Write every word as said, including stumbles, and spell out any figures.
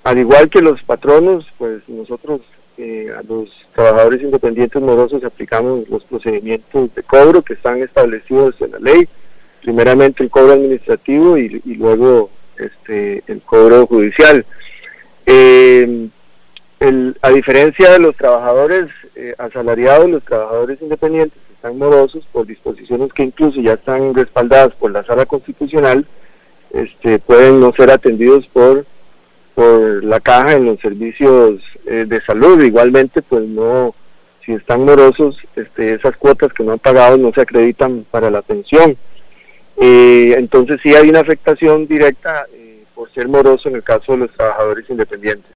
al igual que los patronos, pues nosotros eh, a los trabajadores independientes morosos aplicamos los procedimientos de cobro que están establecidos en la ley, primeramente el cobro administrativo y, y luego este el cobro judicial. Eh, el, a diferencia de los trabajadores eh, asalariados, los trabajadores independientes que están morosos por disposiciones que incluso ya están respaldadas por la Sala Constitucional, este, pueden no ser atendidos por por la caja en los servicios eh, de salud. Igualmente, pues no, si están morosos, este, esas cuotas que no han pagado no se acreditan para la pensión. Eh, entonces sí hay una afectación directa eh, por ser moroso en el caso de los trabajadores independientes.